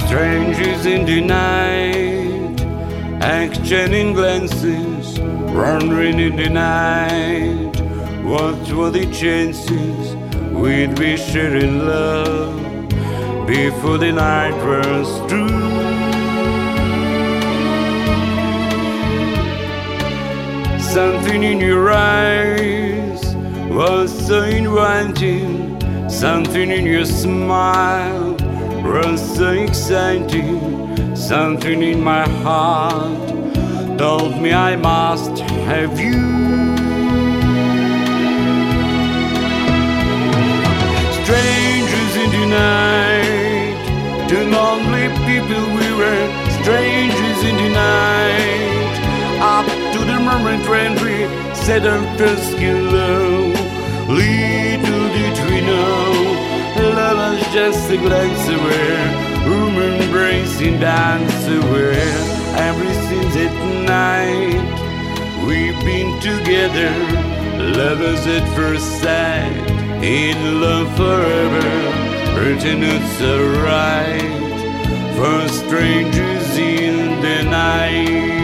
Strangers in the night, exchanging glances, wandering in the night. What were the chances we'd be sharing love before the night was through? Something in your eyes was so inviting, something in your smile was so exciting, something in my heart told me I must have you. Strangers in the night, two lonely people we were, strangers in the night, up to the moment when we said our first hello. Little did we know, love was just a glance away, room embracing dance away. Ever since that night we've been together, lovers at first sight, in love forever, hurting it's alright, for strangers in the night.